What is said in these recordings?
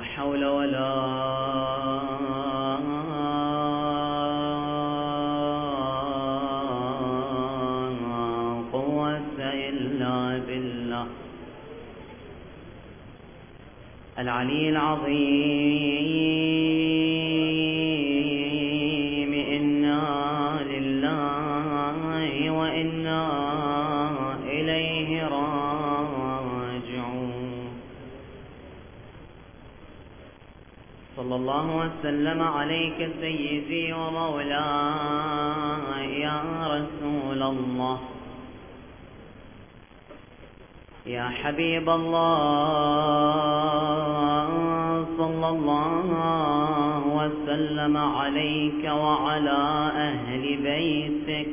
حول ولا قوة إلا بالله العلي العظيم. إنا لله وإنا إليه راجعون. صلى الله وسلم عليك سيدي ومولاي يا رسول الله، يا حبيب الله. صلى الله وسلم عليك وعلى أهل بيتك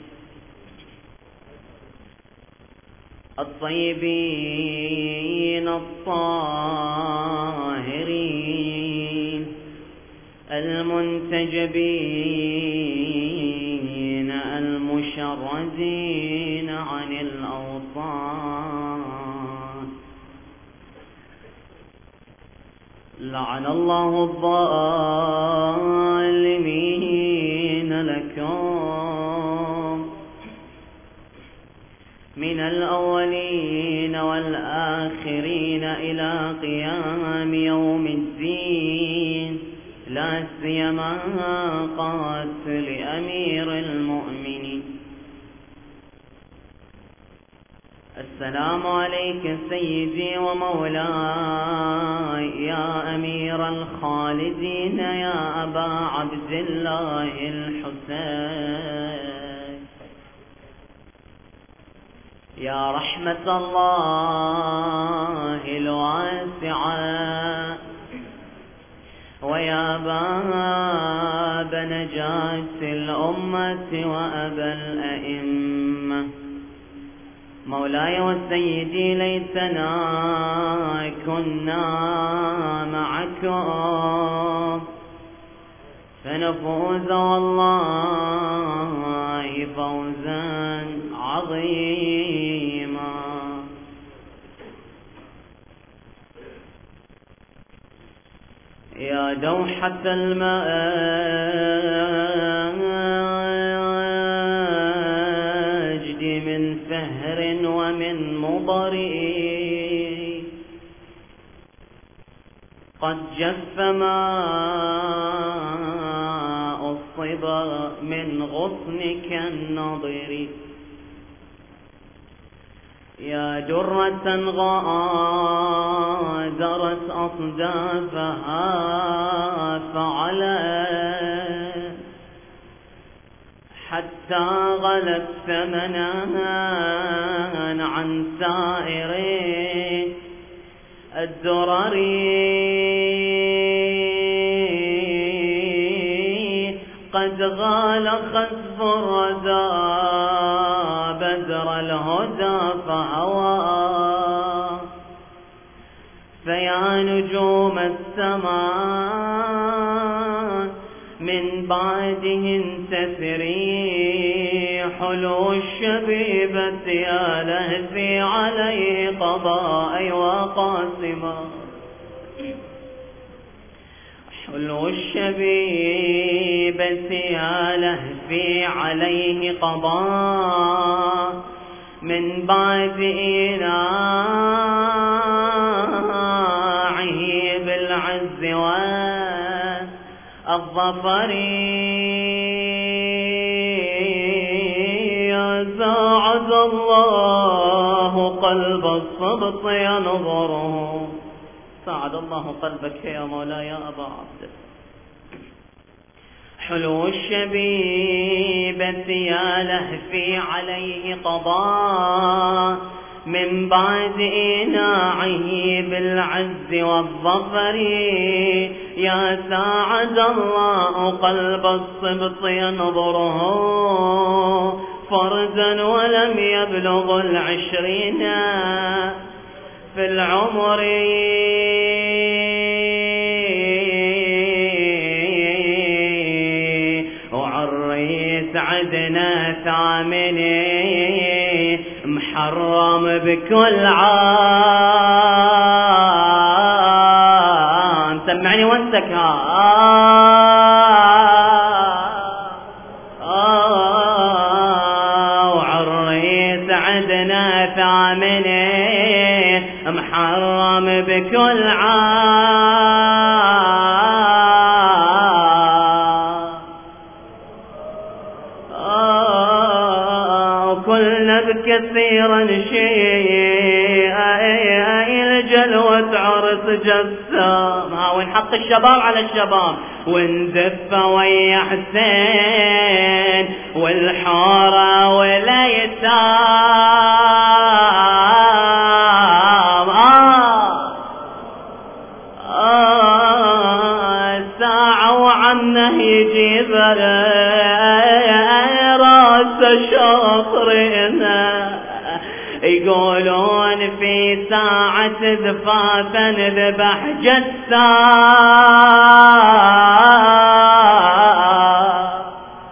الطيبين الطاهرين المنتجبين المشردين عن الأوطان. لعن الله الظالمين لكم من الأولين والآخرين إلى قيام يوم الدين، لا سيما قاتل أمير المؤمنين. السلام عليك سيدي ومولاي يا أمير الخالدين، يا أبا عبد الله الحسين، يا رحمة الله الواسعة ويا باب نجاة الأمة وأبا الأئمة. مولاي وسيدي ليتنا كنا معكم فنفوز والله فوزا عظيما. يا دوحة المجد من فهر ومن مضري، قد جف ماء الصبا من غصنك النضر. يا درة غادرت أصدافها فعلت حتى غلت ثمنها عن سائر الدرر. قد غال خسف الردى بدر الهدى فهوى، فيا نجوم السماء من بعدهن تثري. حلو الشبيبة يا لهفي عليه قضاء وقاسما، حلو الشبيبة يا لهفي عليه قضاء من بعد إيناعه بالعز والظفر. يا ساعد الله قلب الصبط ينظره. ساعد الله قلبك يا مولاي يا أبا عبد. حلو الشبيبة يا لهفي عليه قضاء من بعد إيناعه بالعز والظفر. يا ساعد الله قلب الصبط ينظره فردا ولم يبلغ 20 في العمر. وعريت عدنا ثامني محرم بكل عام يعني والسكها وعريس عدنا ثامنين محرم بكل وكلنا بكثيرا شيء الجلوة عرس جسام. ونحط الشباب على الشباب ونزف ويا حسين والحورة ولا يتام. ساعة وعنه يجيب راس شاطرنا يقولون في ساعة زفافا ذبح جسام.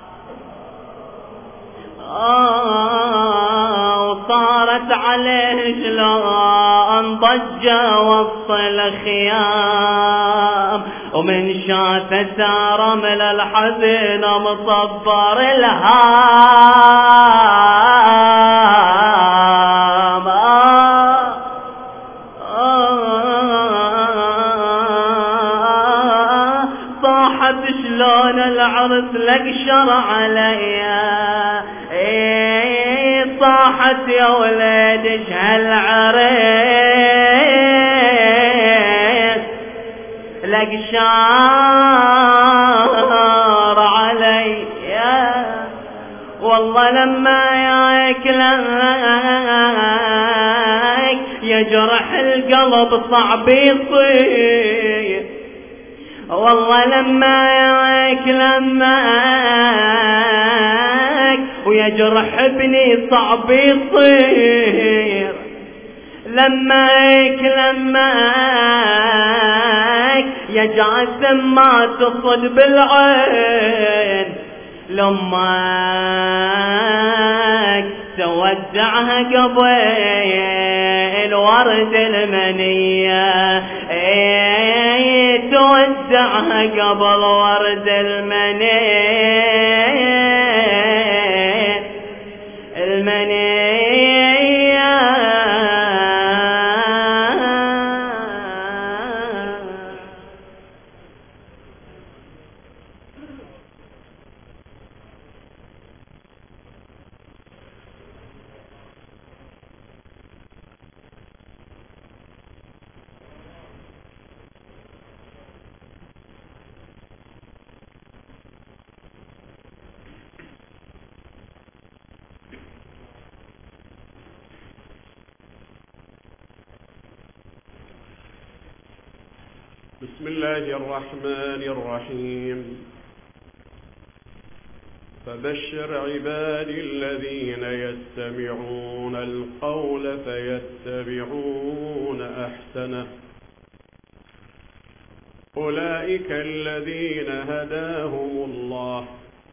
وصارت عليه شلون ضجة وسط الخيام ومن شاف سار من الحزن مصبر الهام. صاحت شلون العرس لقشر عليا صاحت يا ولد ايش هالعريس لقشار علي والله لما ياكلك يجرح القلب صعب يصير. والله لما ياكلك ويجرح ابني صعب يصير. لما يكلمك يا جاسم ما تصد بالعين. لمك تودعها قبل ورد المنية تودعها قبل ورد المنية. بسم الله الرحمن الرحيم. فبشر عبادي الذين يستمعون القول فيتبعون أحسنه أولئك الذين هداهم الله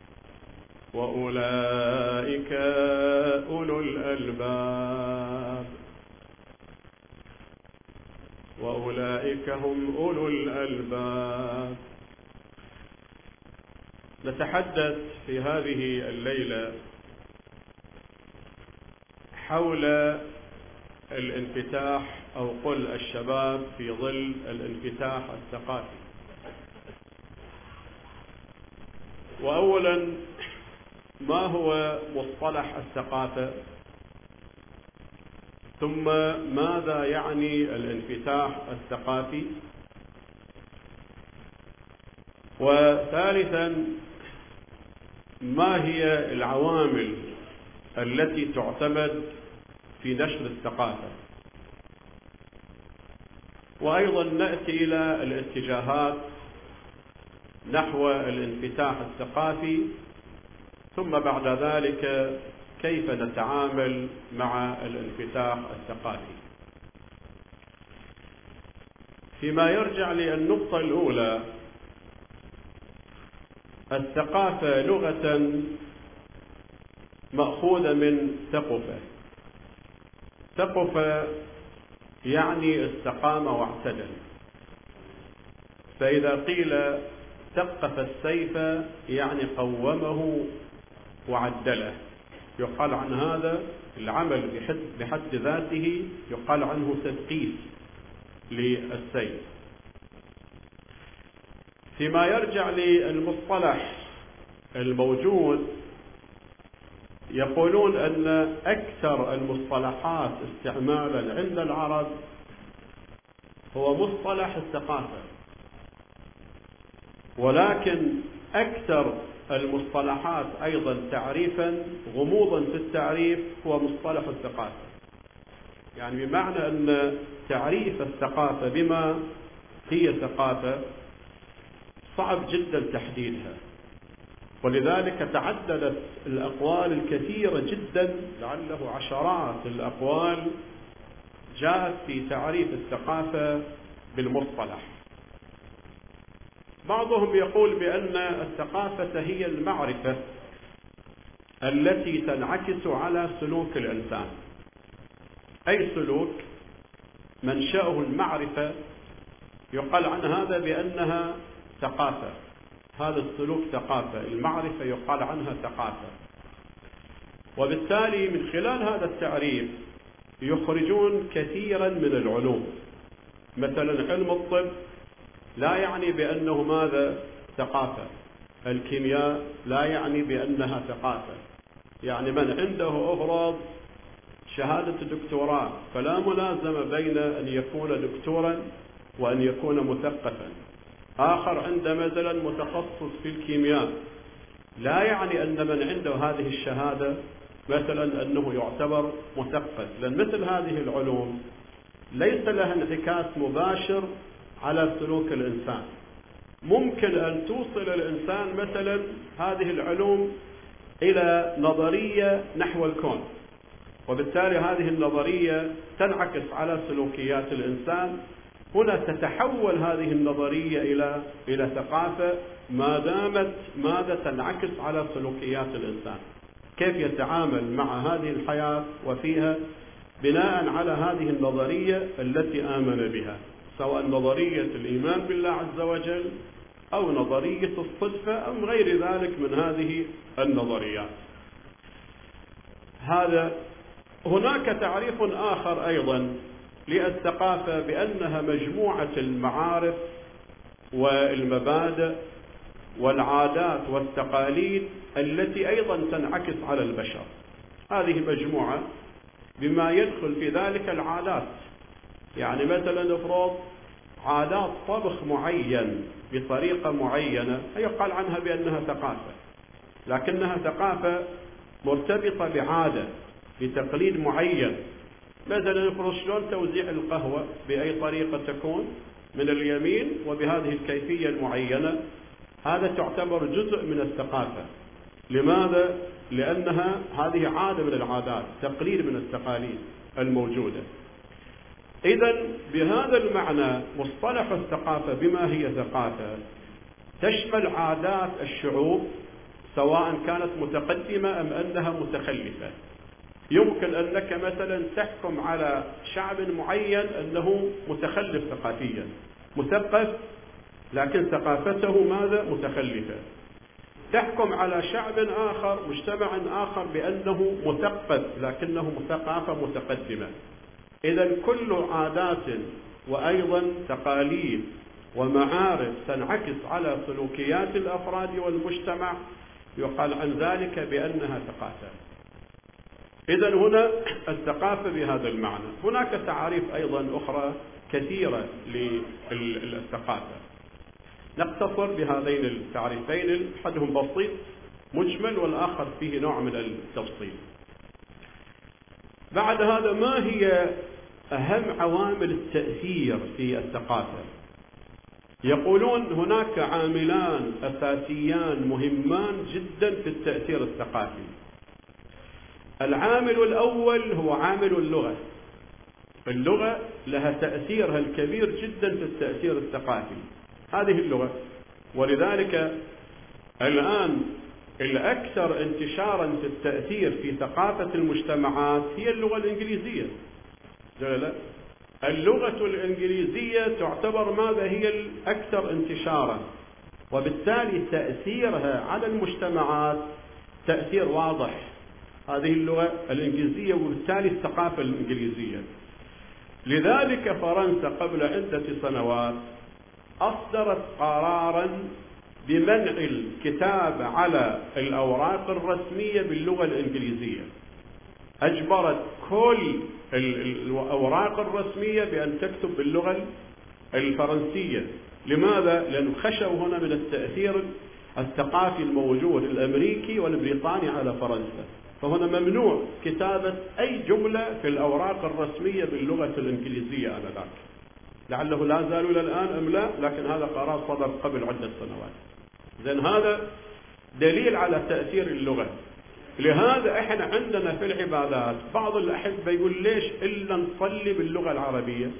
وأولئك أولو الألباب وأولئك هم أولو الألباب. نتحدث في هذه الليلة حول الانفتاح أو قل الشباب في ظل الانفتاح الثقافي. وأولا ما هو مصطلح الثقافة؟ ثم ماذا يعني الانفتاح الثقافي؟ وثالثا ما هي العوامل التي تعتمد في نشر الثقافة؟ وأيضا نأتي إلى الاتجاهات نحو الانفتاح الثقافي، ثم بعد ذلك كيف نتعامل مع الانفتاح الثقافي. فيما يرجع للنقطة الأولى، الثقافة لغة مأخوذة من ثقفة. ثقفة يعني استقام واعتدل. فإذا قيل ثقف السيف يعني قومه وعدله، يقال عن هذا العمل بحد ذاته يقال عنه تثقيف للسيف. فيما يرجع للمصطلح الموجود، يقولون أن أكثر المصطلحات استعمالا عند العرب هو مصطلح الثقافة، ولكن أكثر المصطلحات أيضا تعريفا غموضا في التعريف هو مصطلح الثقافة. يعني بمعنى أن تعريف الثقافة بما هي ثقافة صعب جدا تحديدها، ولذلك تعددت الأقوال الكثيرة جدا، لعله عشرات الأقوال جاءت في تعريف الثقافة بالمصطلح. بعضهم يقول بأن الثقافة هي المعرفة التي تنعكس على سلوك الإنسان، أي سلوك منشأه المعرفة يقال عن هذا بأنها ثقافة، هذا السلوك ثقافة، المعرفة يقال عنها ثقافة. وبالتالي من خلال هذا التعريف يخرجون كثيرا من العلوم. مثلا علم الطب لا يعني بأنه ماذا ثقافة، الكيمياء لا يعني بأنها ثقافة. يعني من عنده أفرض شهادة الدكتوراه فلا ملازمة بين أن يكون دكتورا وأن يكون مثقفا. آخر عنده مثلا متخصص في الكيمياء، لا يعني أن من عنده هذه الشهادة مثلا أنه يعتبر مثقف، لأن مثل هذه العلوم ليس لها انعكاس مباشر على سلوك الإنسان. ممكن أن توصل الإنسان مثلا هذه العلوم إلى نظرية نحو الكون، وبالتالي هذه النظرية تنعكس على سلوكيات الإنسان. هنا تتحول هذه النظرية إلى ثقافة ما دامت ماذا تنعكس على سلوكيات الإنسان، كيف يتعامل مع هذه الحياة وفيها بناء على هذه النظرية التي آمن بها، سواء نظرية الإيمان بالله عز وجل أو نظرية الصدفة أو غير ذلك من هذه النظريات. هناك تعريف آخر أيضا للثقافة بأنها مجموعة المعارف والمبادئ والعادات والتقاليد التي أيضا تنعكس على البشر. هذه مجموعة بما يدخل في ذلك العادات، يعني مثلا افرض عادات طبخ معين بطريقة معينة يقال عنها بأنها ثقافة، لكنها ثقافة مرتبطة بعادة بتقليد معين. مثلا افرض شلون توزيع القهوة بأي طريقة تكون من اليمين وبهذه الكيفية المعينة، هذا تعتبر جزء من الثقافة. لماذا؟ لأنها هذه عادة من العادات، تقليد من التقاليد الموجودة. إذن بهذا المعنى مصطلح الثقافة بما هي ثقافة تشمل عادات الشعوب سواء كانت متقدمة أم أنها متخلفة. يمكن أنك مثلا تحكم على شعب معين أنه متخلف ثقافيا، مثقف لكن ثقافته ماذا؟ متخلفة. تحكم على شعب آخر، مجتمع آخر بأنه مثقف لكنه ثقافة متقدمة. إذن كل عادات وأيضا تقاليد ومعارف تنعكس على سلوكيات الأفراد والمجتمع يقال عن ذلك بأنها ثقافة. إذن هنا الثقافة بهذا المعنى. هناك تعاريف أيضا أخرى كثيرة للثقافة، نقتصر بهذين التعريفين، أحدهم بسيط مجمل والآخر فيه نوع من التفصيل. بعد هذا، ما هي أهم عوامل التأثير في الثقافة؟ يقولون هناك عاملان أساسيان مهمان جدا في التأثير الثقافي. العامل الأول هو عامل اللغة. اللغة لها تأثيرها الكبير جدا في التأثير الثقافي، هذه اللغة. ولذلك الآن الأكثر انتشارا في التأثير في ثقافة المجتمعات هي اللغة الإنجليزية. لا، اللغة الإنجليزية تعتبر ماذا هي الأكثر انتشارا، وبالتالي تأثيرها على المجتمعات تأثير واضح، هذه اللغة الإنجليزية وبالتالي الثقافة الإنجليزية. لذلك فرنسا قبل عدة سنوات أصدرت قرارا بمنع الكتابة على الأوراق الرسمية باللغة الإنجليزية، أجبرت كل الأوراق الرسمية بأن تكتب باللغة الفرنسية. لماذا؟ لأنه خشوا هنا من التأثير الثقافي الموجود الأمريكي والبريطاني على فرنسا، فهنا ممنوع كتابة أي جملة في الأوراق الرسمية باللغة الإنجليزية آنذاك. لعله لا زالوا إلى الآن أم لا، لكن هذا قرار صدر قبل عدة سنوات. إذن هذا دليل على تأثير اللغة. لهذا احنا عندنا في العبادات بعض الأحبة يقول ليش إلا نصلي باللغة العربية؟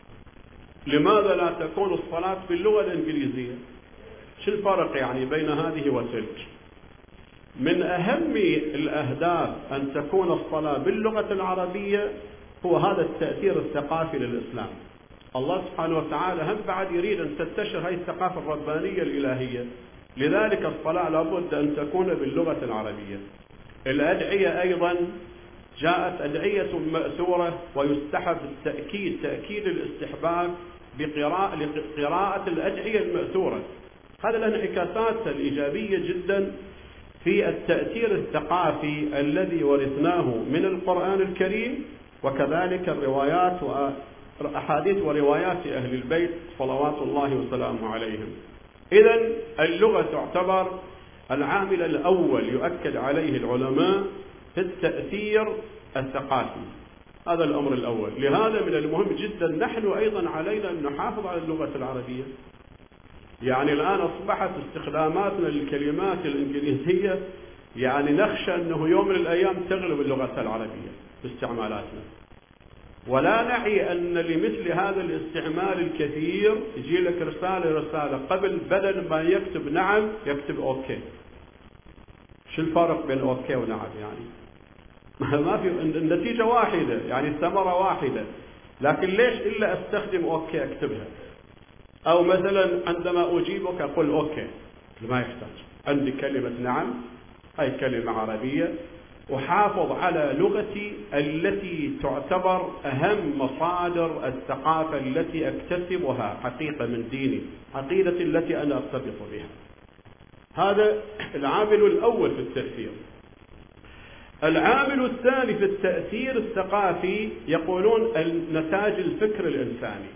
لماذا لا تكون الصلاة باللغة الإنجليزية؟ شو الفرق يعني بين هذه وتلك؟ من أهم الأهداف أن تكون الصلاة باللغة العربية هو هذا التأثير الثقافي للإسلام. الله سبحانه وتعالى هم بعد يريد أن تنتشر هذه الثقافة الربانية الإلهية، لذلك الصلاة لابد أن تكون باللغة العربية. الأدعية أيضا جاءت أدعية مأثورة، ويستحب تأكيد الاستحباب بقراءة الأدعية المأثورة. هذا له انعكاسات الإيجابية جدا في التأثير الثقافي الذي ورثناه من القرآن الكريم، وكذلك الروايات وأحاديث وروايات أهل البيت صلوات الله وسلامه عليهم. إذن اللغة تعتبر العامل الأول يؤكد عليه العلماء في التأثير الثقافي، هذا الأمر الأول. لهذا من المهم جدا نحن أيضا علينا أن نحافظ على اللغة العربية. يعني الآن أصبحت استخداماتنا للكلمات الإنجليزية يعني نخشى أنه يوم من الأيام تغلب اللغة العربية في استعمالاتنا، ولا نعي أن لمثل هذا الاستعمال الكثير يجي لك رسالة قبل بدل ما يكتب نعم يكتب أوكي. شو الفرق بين أوكي ونعم؟ يعني ما في، النتيجة واحدة، يعني الثمرة واحدة، لكن ليش إلا أستخدم أوكي أكتبها؟ أو مثلا عندما أجيبك أقول أوكي، ما يحتاج، عندي كلمة نعم هاي كلمة عربية، أحافظ على لغتي التي تعتبر أهم مصادر الثقافة التي أكتسبها حقيقة من ديني، عقيدتي التي أنا أرتبط بها. هذا العامل الأول في التأثير. العامل الثاني في التأثير الثقافي يقولون نتاج الفكر الإنساني.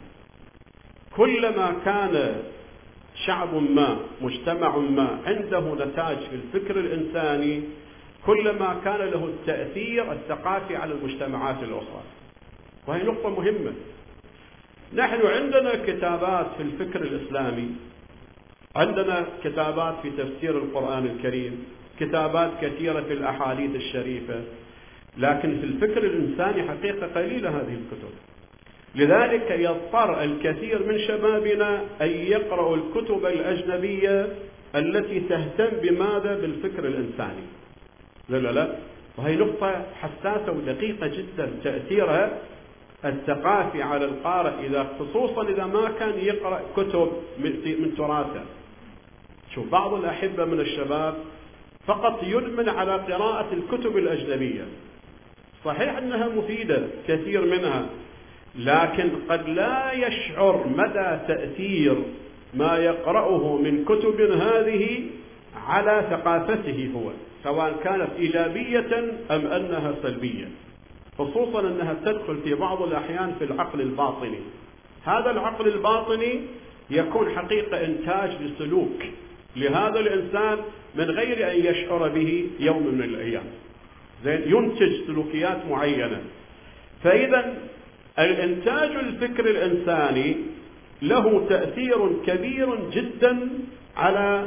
كلما كان شعب ما، مجتمع ما عنده نتاج في الفكر الإنساني، كلما كان له التأثير الثقافي على المجتمعات الأخرى. وهي نقطة مهمة. نحن عندنا كتابات في الفكر الإسلامي، عندنا كتابات في تفسير القرآن الكريم، كتابات كثيرة في الأحاديث الشريفة، لكن في الفكر الإنساني حقيقة قليلة هذه الكتب. لذلك يضطر الكثير من شبابنا أن يقرأوا الكتب الأجنبية التي تهتم بماذا؟ بالفكر الإنساني. لا، وهي نقطة حساسة ودقيقة جدا، تأثيرها الثقافي على القارئ خصوصا إذا ما كان يقرأ كتب من تراثه. شوف بعض الأحبة من الشباب فقط يدمن على قراءة الكتب الأجنبية، صحيح أنها مفيدة كثير منها، لكن قد لا يشعر مدى تأثير ما يقرأه من كتب هذه على ثقافته هو، سواء كانت إيجابية أم أنها سلبية، خصوصا أنها تدخل في بعض الأحيان في العقل الباطني. هذا العقل الباطني يكون حقيقة إنتاج لسلوك لهذا الإنسان من غير أن يشعر به يوم من الأيام، ينتج سلوكيات معينة. فإذا الإنتاج الفكر الإنساني له تأثير كبير جدا على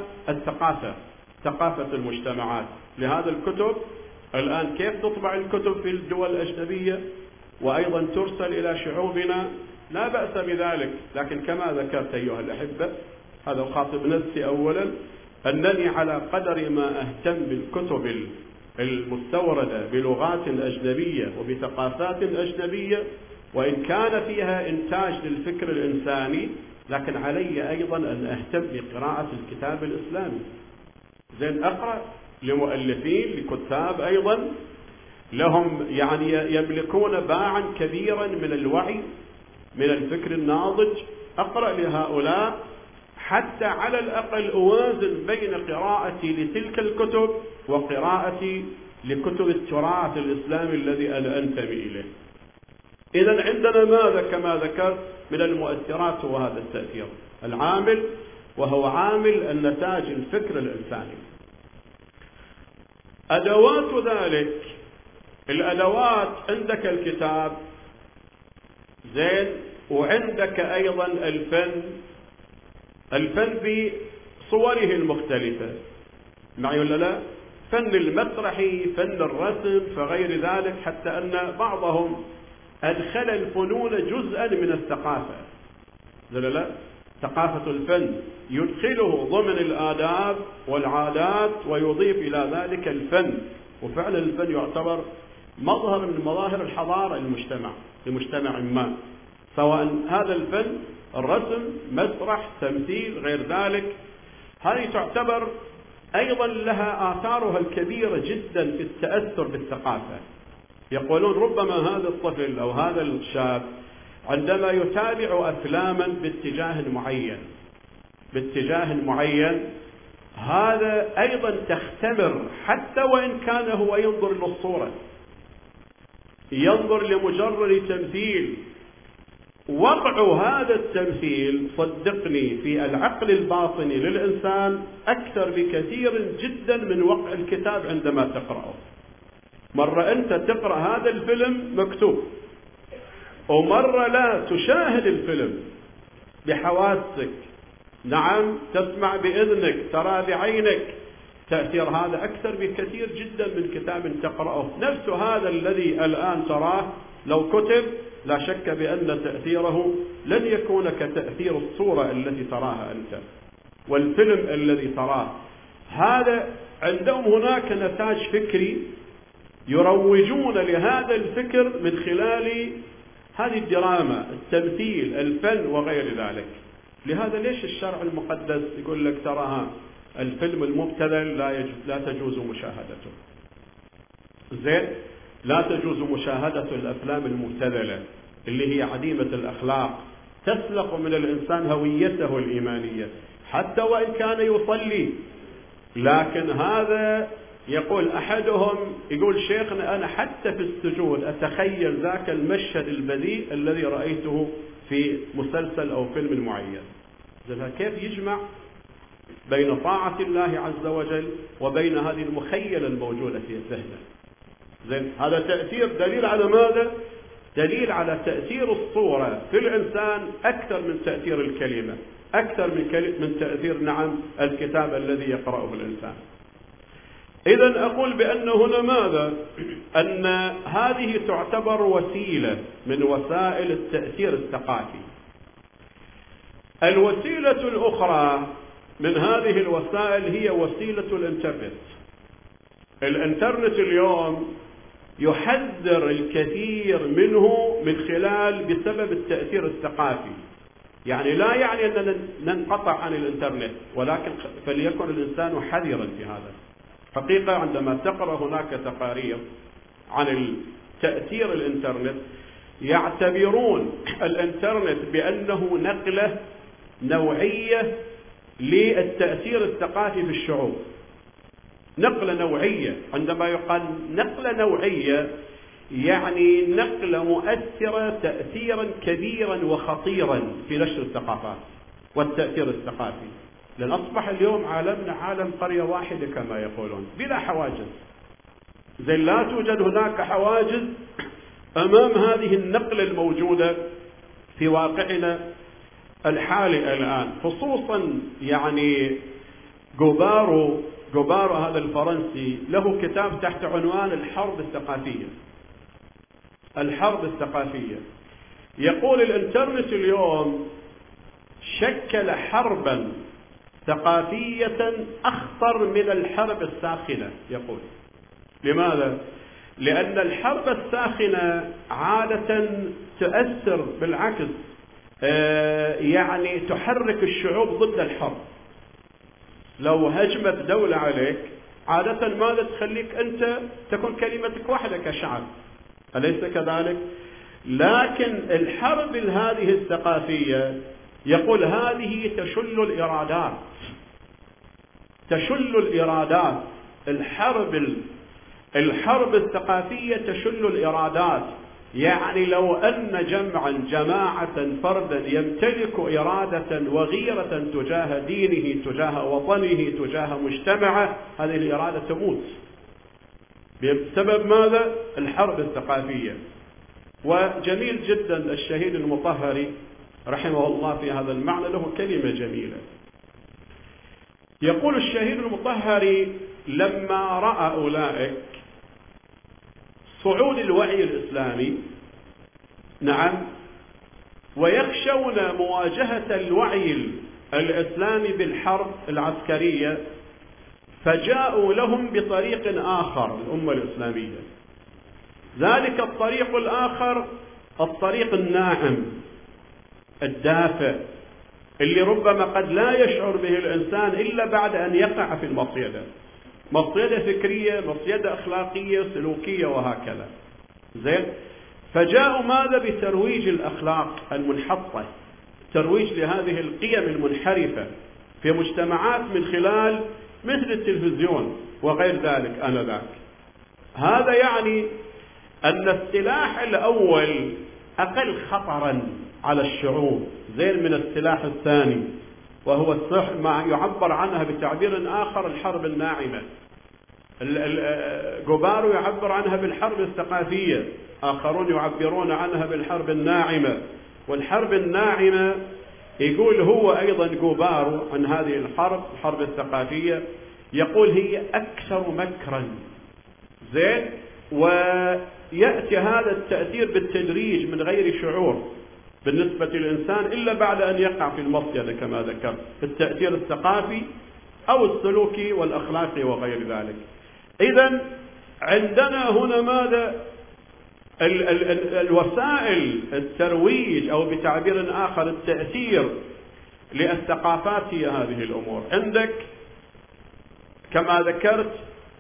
ثقافة المجتمعات. لهذا الكتب الآن كيف تطبع الكتب في الدول الأجنبية وأيضا ترسل إلى شعوبنا، لا بأس بذلك، لكن كما ذكرت أيها الأحبة، هذا خاطب نفسي أولا، أنني على قدر ما أهتم بالكتب المستوردة بلغات أجنبية وبثقافات أجنبية، وإن كان فيها إنتاج للفكر الإنساني، لكن علي أيضا أن أهتم بقراءة الكتاب الإسلامي. زين أقرأ لمؤلفين لكتاب أيضا لهم يعني يملكون باعا كبيرا من الوعي من الفكر الناضج، أقرأ لهؤلاء حتى على الأقل أوازن بين قراءتي لتلك الكتب وقراءتي لكتب التراث الإسلامي الذي أنا أنتمي إليه. إذن عندنا ماذا كما ذكرت من المؤثرات هو هذا التأثير العامل، وهو عامل النتاج الفكر الإنساني. أدوات ذلك، الأدوات عندك الكتاب زين، وعندك أيضا الفن بصوره المختلفة، معي ولا لا؟ فن المسرحي، فن الرسم، فغير ذلك، حتى أن بعضهم أدخل الفنون جزءا من الثقافة، لا ثقافة الفن يدخله ضمن الآداب والعادات ويضيف إلى ذلك الفن، وفعلا الفن يعتبر مظهر من مظاهر الحضارة لمجتمع ما، سواء هذا الفن الرسم، مسرح، تمثيل، غير ذلك. هذه تعتبر أيضا لها آثارها الكبيرة جدا في التأثر بالثقافة. يقولون ربما هذا الطفل أو هذا الشاب عندما يتابع أفلاما باتجاه معين هذا أيضا تختمر، حتى وإن كان هو ينظر للصورة، ينظر لمجرد تمثيل، وقع هذا التمثيل صدقني في العقل الباطني للإنسان أكثر بكثير جدا من وقع الكتاب عندما تقرأه. مرة أنت تقرأ هذا الفيلم مكتوب، ومرة لا تشاهد الفيلم بحواسك، نعم تسمع بإذنك، ترى بعينك، تأثير هذا أكثر بكثير جدا من كتاب تقرأه. نفس هذا الذي الآن تراه لو كتب لا شك بأن تأثيره لن يكون كتأثير الصورة التي تراها أنت والفيلم الذي تراه. هذا عندهم هناك نتاج فكري يروجون لهذا الفكر من خلال هذه الدراما، التمثيل، الفن وغير ذلك. لهذا ليش الشرع المقدس يقول لك تراها الفيلم المبتذل لا تجوز مشاهدته؟ زين، لا تجوز مشاهدة الأفلام المبتذلة اللي هي عديمة الأخلاق، تسلق من الإنسان هويته الإيمانية حتى وإن كان يصلي. لكن هذا يقول أحدهم، يقول شيخنا أنا حتى في السجود أتخيل ذاك المشهد البذيء الذي رأيته في مسلسل أو فيلم معين. كيف يجمع بين طاعة الله عز وجل وبين هذه المخيلة الموجودة في ذهنه؟ زين، هذا تأثير دليل على ماذا؟ دليل على تأثير الصورة في الإنسان أكثر من تأثير الكلمة، أكثر من تأثير نعم الكتاب الذي يقرأه الإنسان. إذن أقول بأن هنا ماذا؟ أن هذه تعتبر وسيلة من وسائل التأثير الثقافي. الوسيلة الأخرى من هذه الوسائل هي وسيلة الإنترنت. الإنترنت اليوم يحذر الكثير منه من خلال بسبب التأثير الثقافي. يعني لا يعني أننا ننقطع عن الإنترنت، ولكن فليكن الإنسان حذرا في هذا. حقيقة عندما تقرأ هناك تقارير عن تأثير الإنترنت يعتبرون الإنترنت بأنه نقلة نوعية للتأثير الثقافي في الشعوب. نقلة نوعية، عندما يقال نقلة نوعية يعني نقلة مؤثرة تأثيرا كبيرا وخطيرا في نشر الثقافات والتأثير الثقافي. لأن أصبح اليوم عالمنا عالم قرية واحدة كما يقولون، بلا حواجز. زي لا توجد هناك حواجز أمام هذه النقلة الموجودة في واقعنا الحالي الآن. خصوصا يعني جوبارو هذا الفرنسي له كتاب تحت عنوان الحرب الثقافية. الحرب الثقافية يقول الإنترنت اليوم شكل حربا ثقافية أخطر من الحرب الساخنة. يقول لماذا؟ لأن الحرب الساخنة عادة تؤثر بالعكس، يعني تحرك الشعوب ضد الحرب. لو هجمت دولة عليك عادة ماذا تخليك أنت تكون كلمتك واحدة كشعب، أليس كذلك؟ لكن الحرب هذه الثقافية يقول هذه تشل الإرادات، تشل الإرادات. الحرب الثقافية تشل الإرادات، يعني لو أن جماعة فردا يمتلك إرادة وغيرة تجاه دينه، تجاه وطنه، تجاه مجتمعه، هذه الإرادة تموت بسبب ماذا؟ الحرب الثقافية. وجميل جدا الشهيد المطهري رحمه الله في هذا المعنى له كلمة جميلة. يقول الشهيد المطهري لما رأى أولئك صعود الوعي الإسلامي، نعم، ويخشون مواجهة الوعي الإسلامي بالحرب العسكرية، فجاءوا لهم بطريق آخر الأمة الإسلامية. ذلك الطريق الآخر الطريق الناعم الدافئ، اللي ربما قد لا يشعر به الإنسان إلا بعد أن يقع في المصيدة، مصيدة فكرية، مصيدة أخلاقية سلوكية وهكذا. زين، فجاءوا ماذا؟ بترويج الأخلاق المنحطة، ترويج لهذه القيم المنحرفة في مجتمعات من خلال مثل التلفزيون وغير ذلك آنذاك. هذا يعني أن السلاح الأول أقل خطرا على الشعوب زين من السلاح الثاني، وهو ما يعبر عنها بتعبير آخر الحرب الناعمة. جوبارو يعبر عنها بالحرب الثقافية، آخرون يعبرون عنها بالحرب الناعمة. والحرب الناعمة يقول هو أيضا جوبارو عن هذه الحرب الثقافية، يقول هي أكثر مكرا. زين، ويأتي هذا التأثير بالتدريج من غير شعور بالنسبة للإنسان إلا بعد أن يقع في المصيدة كما ذكرت، التأثير الثقافي أو السلوكي والأخلاقي وغير ذلك. إذن عندنا هنا ماذا؟ الوسائل الترويج أو بتعبير آخر التأثير للثقافات هي هذه الأمور. عندك كما ذكرت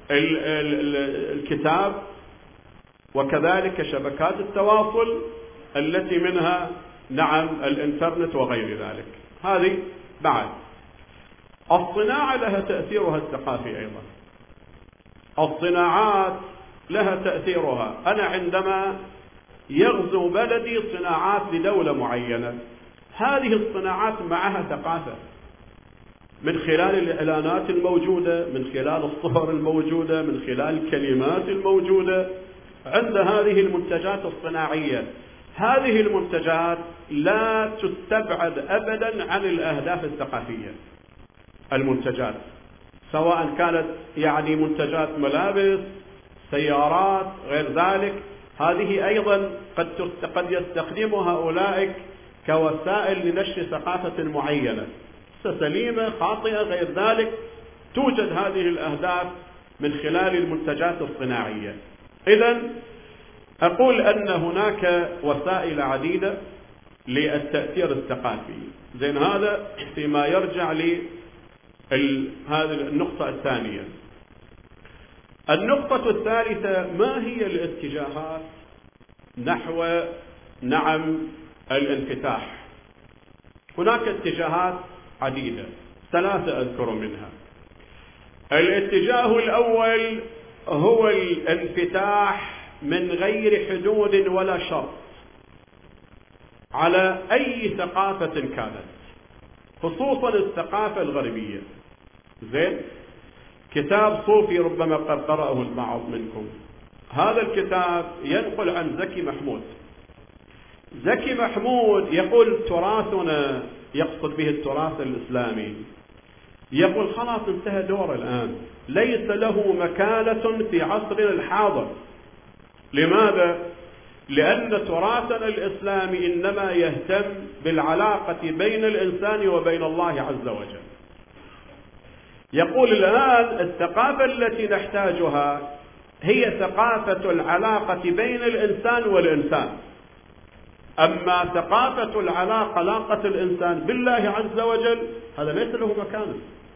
الكتاب، وكذلك شبكات التواصل التي منها نعم الإنترنت وغير ذلك. هذه بعد الصناعة لها تأثيرها الثقافي أيضا، الصناعات لها تأثيرها. أنا عندما يغزو بلدي صناعات لدولة معينة، هذه الصناعات معها ثقافة من خلال الإعلانات الموجودة، من خلال الصور الموجودة، من خلال الكلمات الموجودة عند هذه المنتجات الصناعية. هذه المنتجات لا تستبعد أبدا عن الأهداف الثقافية. المنتجات سواء كانت يعني منتجات ملابس، سيارات، غير ذلك، هذه أيضا قد يستخدمها أولئك كوسائل لنشر ثقافة معينة سليمة خاطئة غير ذلك. توجد هذه الأهداف من خلال المنتجات الصناعية. إذن أقول أن هناك وسائل عديدة للتأثير الثقافي. زين، هذا فيما يرجع هذه النقطة الثانية. النقطة الثالثة، ما هي الاتجاهات نحو نعم الانفتاح؟ هناك اتجاهات عديدة، 3 أذكر منها. الاتجاه الأول هو الانفتاح من غير حدود ولا شرط على أي ثقافة كانت، خصوصا الثقافة الغربية. زين، كتاب صوفي ربما قد قرأه البعض منكم. هذا الكتاب ينقل عن زكي محمود. زكي محمود يقول تراثنا، يقصد به التراث الإسلامي، يقول خلاص انتهى دور الآن، ليس له مكانة في عصرنا الحاضر. لماذا؟ لأن تراثنا الإسلامي إنما يهتم بالعلاقة بين الإنسان وبين الله عز وجل. يقول الآن الثقافة التي نحتاجها هي ثقافة العلاقة بين الإنسان والإنسان. أما ثقافة العلاقة، علاقة الإنسان بالله عز وجل، هذا ليس له مكان،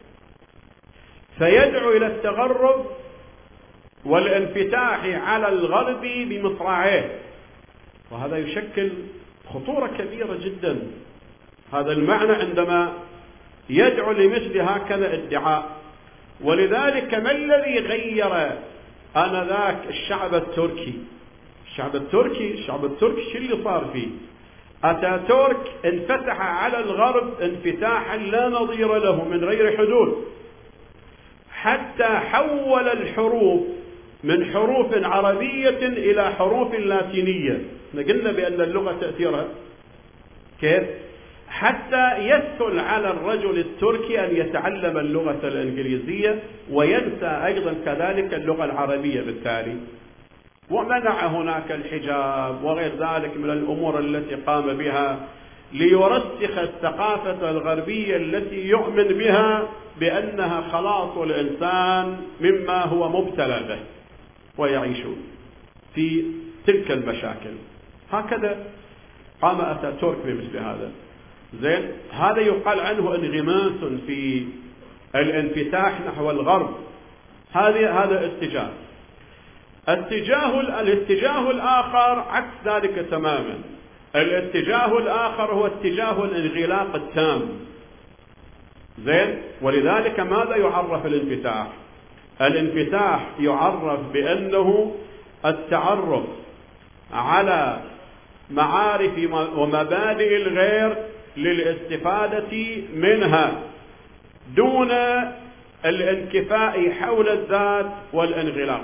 فيدعو إلى التغرب والانفتاح على الغرب بمصراعيه، وهذا يشكل خطورة كبيرة جدا. هذا المعنى عندما يدعو لمثل هكذا ادعاء. ولذلك ما الذي غير آنذاك الشعب التركي؟ الشعب التركي شو اللي صار فيه؟ أتاتورك انفتح على الغرب انفتاحا لا نظير له من غير حدود، حتى حول الحروف من حروف عربية إلى حروف لاتينية. قلنا بأن اللغة تأثيرها كيف؟ حتى يسهل على الرجل التركي أن يتعلم اللغة الإنجليزية وينسى أيضا كذلك اللغة العربية بالتالي. ومنع هناك الحجاب وغير ذلك من الأمور التي قام بها ليرسخ الثقافة الغربية التي يؤمن بها بأنها خلاص الإنسان مما هو مبتلى به، ويعيشون في تلك المشاكل. هكذا قام أتاتورك بمثل هذا. زين، هذا يقال عنه انغماس في الانفتاح نحو الغرب. هذا اتجاه. الاتجاه الآخر عكس ذلك تماما. الاتجاه الآخر هو اتجاه الانغلاق التام. زين، ولذلك ماذا يعرف الانفتاح؟ الانفتاح يعرف بأنه التعرف على معارف ومبادئ الغير للاستفادة منها دون الانكفاء حول الذات والانغلاق.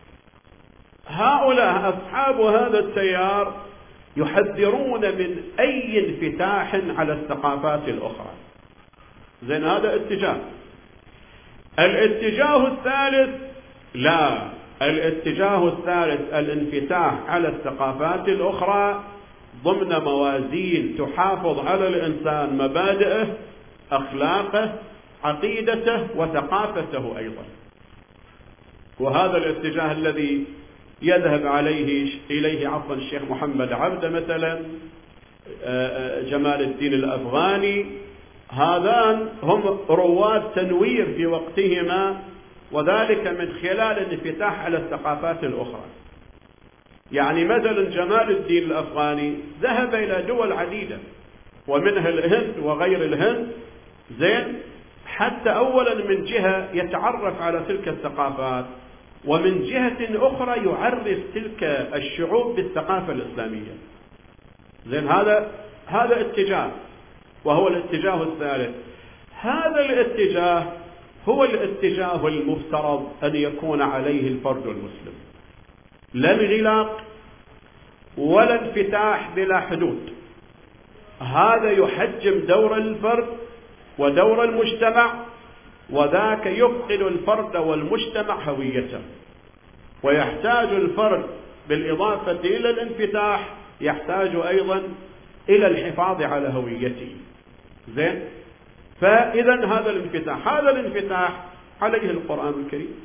هؤلاء أصحاب هذا التيار يحذرون من أي انفتاح على الثقافات الأخرى. زين، هذا اتجاه. الاتجاه الثالث لا، الاتجاه الثالث الانفتاح على الثقافات الأخرى ضمن موازين تحافظ على الإنسان مبادئه، أخلاقه، عقيدته وثقافته أيضا. وهذا الاتجاه الذي يذهب إليه الشيخ محمد عبده مثلا، جمال الدين الأفغاني، هذان هم رواد تنوير في وقتهما، وذلك من خلال الانفتاح على الثقافات الأخرى. يعني مثلا جمال الدين الأفغاني ذهب إلى دول عديدة ومنها الهند وغير الهند، زين، حتى أولا من جهة يتعرف على تلك الثقافات، ومن جهة أخرى يعرف تلك الشعوب بالثقافة الإسلامية. زين، هذا اتجاه، وهو الاتجاه الثالث. هذا الاتجاه هو الاتجاه المفترض أن يكون عليه الفرد المسلم، لا انغلاق ولا انفتاح بلا حدود. هذا يحجم دور الفرد ودور المجتمع، وذاك يفقد الفرد والمجتمع هويته. ويحتاج الفرد بالإضافة إلى الانفتاح يحتاج أيضا إلى الحفاظ على هويته. زين، فإذا هذا الانفتاح عليه القرآن الكريم.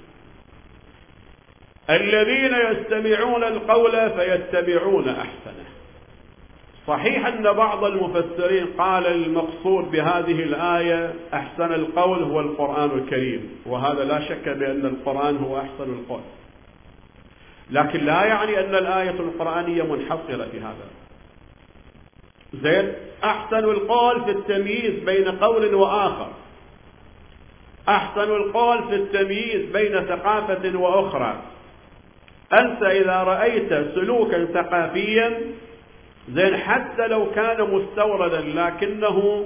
الذين يستمعون القول فيتبعون أحسنه. صحيح أن بعض المفسرين قال المقصود بهذه الآية أحسن القول هو القرآن الكريم، وهذا لا شك بأن القرآن هو أحسن القول، لكن لا يعني أن الآية القرآنية منحصرة في هذا. زين، أحسن القول في التمييز بين قول وآخر، أحسن القول في التمييز بين ثقافة وأخرى. أنت إذا رأيت سلوكا ثقافيا، زين، حتى لو كان مستوردا لكنه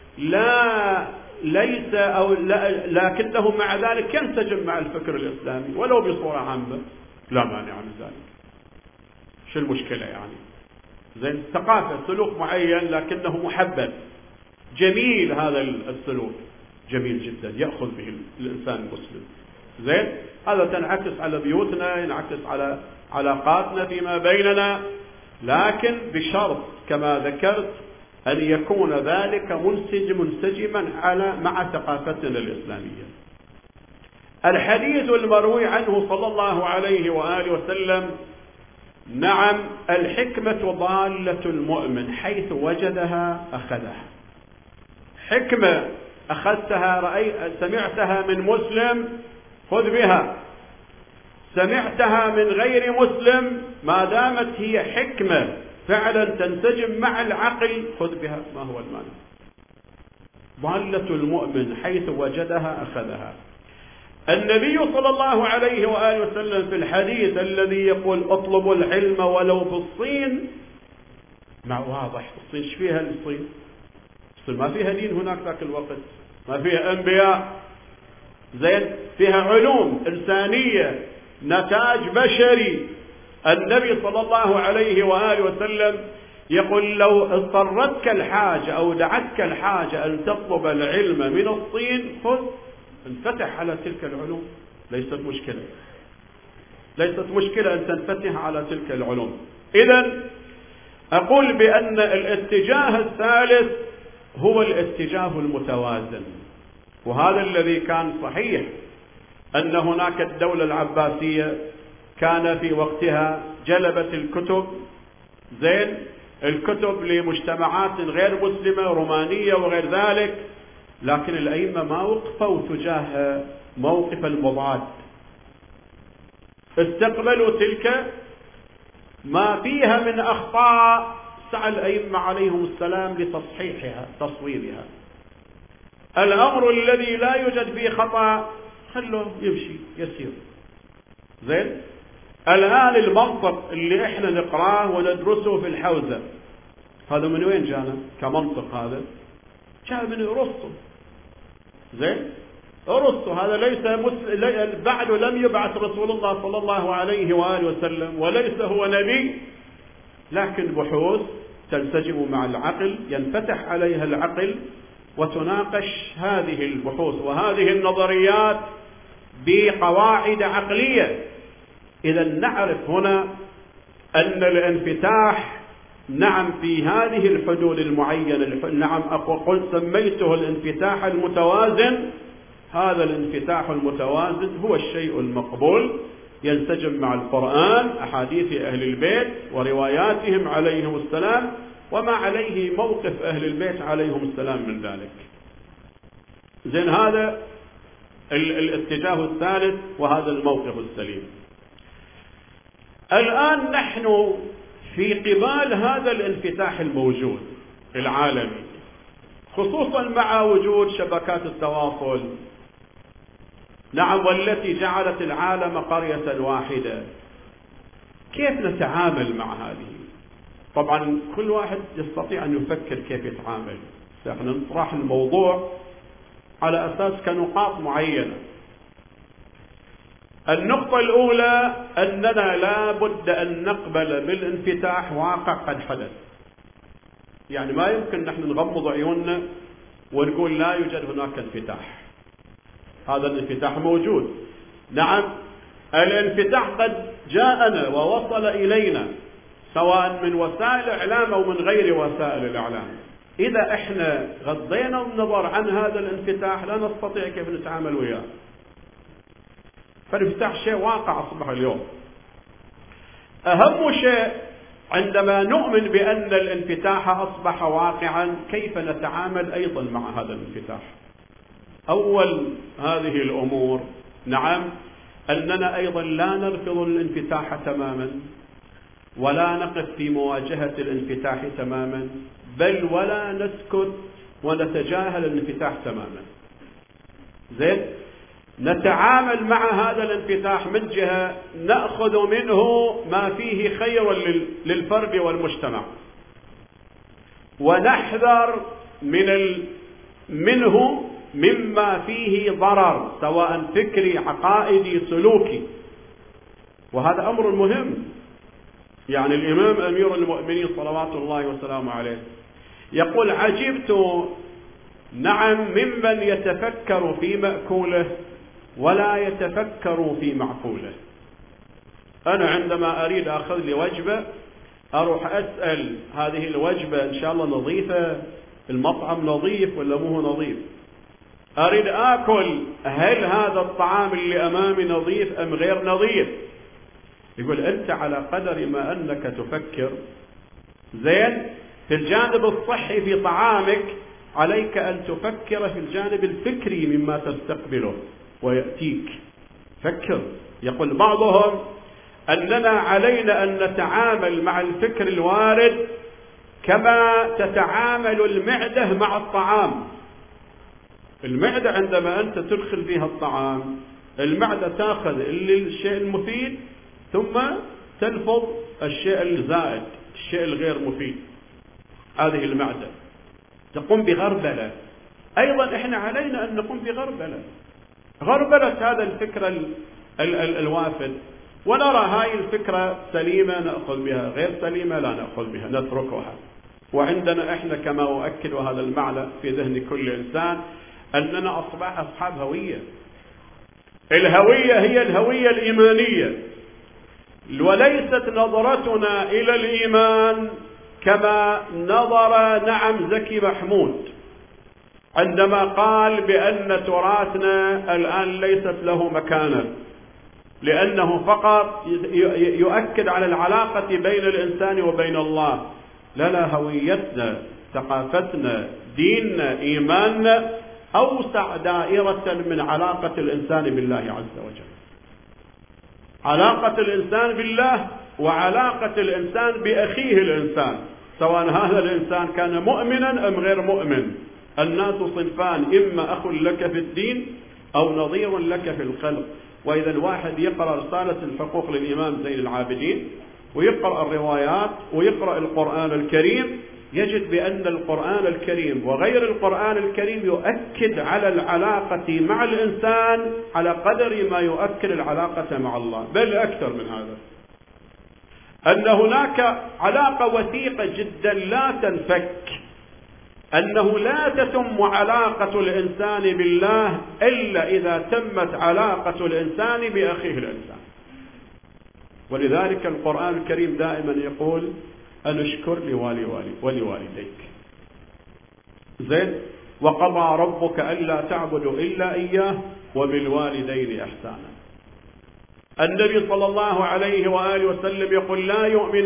لكنه مع ذلك ينسجم مع الفكر الإسلامي ولو بصورة عامة، لا مانع من ذلك. شو المشكلة يعني؟ زين، ثقافة سلوك معين لكنه محبب جميل، هذا السلوك جميل جدا يأخذ به الإنسان المسلم. زين، هذا تنعكس على بيوتنا، ينعكس على علاقاتنا فيما بيننا، لكن بشرط كما ذكرت أن يكون ذلك منسجما مع ثقافتنا الإسلامية. الحديث المروي عنه صلى الله عليه وآله وسلم: نعم، الحكمة ضالة المؤمن، حيث وجدها أخذها. حكمة أخذتها سمعتها من مسلم خذ بها، سمعتها من غير مسلم ما دامت هي حكمة فعلا تنسجم مع العقل خذ بها، ما هو المانع؟ ضالة المؤمن حيث وجدها أخذها. النبي صلى الله عليه وآله وسلم في الحديث الذي يقول اطلبوا العلم ولو بالصين، مع واضح الصين ايش فيها؟ الصين ما فيها دين هناك ذاك الوقت، ما فيها أنبياء، زين، فيها علوم إنسانية نتاج بشري. النبي صلى الله عليه وآله وسلم يقول لو اضطرتك الحاجة أو دعتك الحاجة أن تطلب العلم من الصين خذ، انفتح على تلك العلوم، ليست مشكلة أن تنفتح على تلك العلوم. إذن أقول بأن الاتجاه الثالث هو الاتجاه المتوازن، وهذا الذي كان صحيح، أن هناك الدولة العباسية كان في وقتها جلبت الكتب، زين، الكتب لمجتمعات غير مسلمة رومانية وغير ذلك، لكن الأئمة ما وقفوا تجاه موقف المضاد، استقبلوا تلك ما فيها من أخطاء، سعى الأئمة عليهم السلام لتصحيحها تصويبها. الأمر الذي لا يوجد فيه خطأ خلوه يمشي يسير، زين. الآن المنطق اللي احنا نقراه وندرسه في الحوزة هذا من وين جانا كمنطق؟ هذا جاء من أرسطو، زين. أرسطو هذا ليس بعد لم يبعث رسول الله صلى الله عليه وآله وسلم، وليس هو نبي، لكن بحوث تنسجم مع العقل، ينفتح عليها العقل وتناقش هذه البحوث وهذه النظريات بقواعد عقلية. إذا نعرف هنا أن الانفتاح نعم في هذه الحدود المعينة، نعم أقول سميته الانفتاح المتوازن. هذا الانفتاح المتوازن هو الشيء المقبول، ينسجم مع القرآن، أحاديث أهل البيت ورواياتهم عليهم السلام، وما عليه موقف أهل البيت عليهم السلام من ذلك. زين، هذا الاتجاه الثالث وهذا الموقف السليم. الآن نحن في قبال هذا الانفتاح الموجود العالمي، خصوصا مع وجود شبكات التواصل، نعم، والتي جعلت العالم قرية واحدة. كيف نتعامل مع هذه؟ طبعا كل واحد يستطيع أن يفكر كيف يتعامل، نحن نطرح الموضوع على أساس كنقاط معينة. النقطة الأولى أننا لا بد أن نقبل بالانفتاح واقع قد حدث، يعني ما يمكن نحن نغمض عيوننا ونقول لا يوجد هناك انفتاح. هذا الانفتاح موجود، نعم، الانفتاح قد جاءنا ووصل إلينا سواء من وسائل الإعلام أو من غير وسائل الإعلام. إذا إحنا غضينا النظر عن هذا الانفتاح لا نستطيع كيف نتعامل وياه. فالانفتاح شيء واقع أصبح اليوم. أهم شيء عندما نؤمن بأن الانفتاح أصبح واقعا كيف نتعامل أيضا مع هذا الانفتاح. أول هذه الأمور، نعم، أننا أيضا لا نرفض الانفتاح تماما ولا نقف في مواجهة الانفتاح تماما، بل ولا نسكت ونتجاهل الانفتاح تماما. زين، نتعامل مع هذا الانفتاح من جهة نأخذ منه ما فيه خير للفرد والمجتمع، ونحذر منه مما فيه ضرر سواء فكري عقائدي سلوكي، وهذا أمر مهم. يعني الإمام أمير المؤمنين صلوات الله وسلامه عليه يقول: عجبت، نعم، ممن يتفكر في مأكوله ولا يتفكر في معقوله. أنا عندما أريد أخذ لي وجبة أروح أسأل هذه الوجبة إن شاء الله نظيفة، المطعم نظيف ولا مو نظيف، أريد آكل، هل هذا الطعام اللي أمامي نظيف أم غير نظيف؟ يقول أنت على قدر ما أنك تفكر زين في الجانب الصحي في طعامك، عليك أن تفكر في الجانب الفكري مما تستقبله ويأتيك. فكر. يقول بعضهم أننا علينا أن نتعامل مع الفكر الوارد كما تتعامل المعدة مع الطعام. المعدة عندما أنت تدخل فيها الطعام، المعدة تأخذ الشيء المفيد ثم تلفظ الشيء الزائد، الشيء الغير مفيد. هذه المعدة تقوم بغربلة. أيضا إحنا علينا أن نقوم بغربلة، غربلة هذا الفكر الوافد، ونرى هاي الفكرة سليمة نأخذ بها، غير سليمة لا نأخذ بها، نتركها. وعندنا إحنا كما أؤكد هذا المعنى في ذهن كل إنسان أننا أصحاب هوية. الهوية هي الهوية الإيمانية، وليست نظرتنا إلى الإيمان كما نظر زكي محمود عندما قال بأن تراثنا الآن ليست له مكانا، لأنه فقط يؤكد على العلاقة بين الإنسان وبين الله. لا، هويتنا، ثقافتنا، ديننا، إيماننا أوسع دائرة من علاقة الإنسان بالله عز وجل. علاقة الإنسان بالله وعلاقة الإنسان بأخيه الإنسان، سواء هذا الإنسان كان مؤمنا أم غير مؤمن. الناس صنفان، إما أخ لك في الدين أو نظير لك في الخلق. وإذا الواحد يقرأ رسالة الحقوق للإمام زين العابدين ويقرأ الروايات ويقرأ القرآن الكريم، يجد بأن القرآن الكريم وغير القرآن الكريم يؤكد على العلاقة مع الإنسان على قدر ما يؤكد العلاقة مع الله، بل أكثر من هذا. أن هناك علاقة وثيقة جدا لا تنفك، أنه لا تتم علاقة الإنسان بالله إلا إذا تمت علاقة الإنسان بأخيه الإنسان. ولذلك القرآن الكريم دائما يقول أن اشكر ولوالديك. زين. وقضى ربك ألا تعبدوا إلا إياه وبالوالدين إحسانا. النبي صلى الله عليه وآله وسلم يقول لا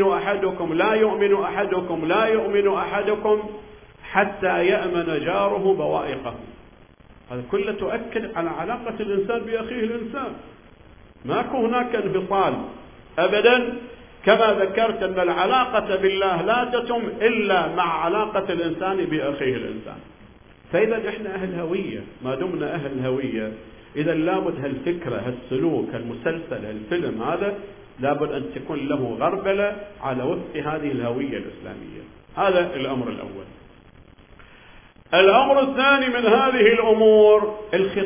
يؤمن أحدكم حتى يأمن جاره بوائقه. هذا كله تؤكد على علاقة الإنسان بأخيه الإنسان. ماكو هناك انفصال أبدا، كما ذكرت أن العلاقة بالله لا تتم إلا مع علاقة الإنسان بأخيه الإنسان. فإذا إحنا أهل هوية، ما دمنا أهل هوية إذا لابد هالفكرة، هالسلوك، هالمسلسل، هالفيلم هذا لابد أن تكون له غربلة على وفق هذه الهوية الإسلامية. هذا الأمر الأول. الأمر الثاني من هذه الأمور